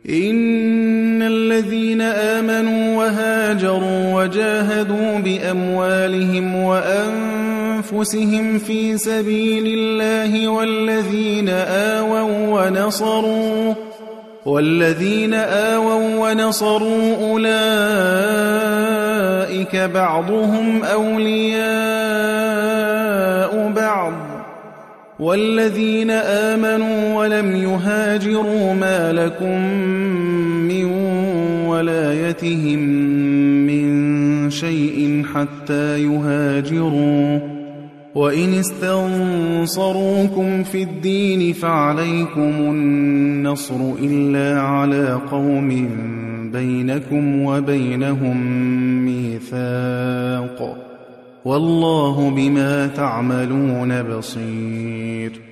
إن الذين آمنوا وهاجروا وجاهدوا بأموالهم وأنفسهم في سبيل الله والذين آووا ونصروا أولئك بعضهم أولياء بعض والذين آمنوا ولم يهاجروا ما لكم من ولايتهم من شيء حتى يهاجروا وإن استنصروكم في الدين فعليكم النصر إلا على قوم بينكم وبينهم ميثاق والله بما تعملون بصير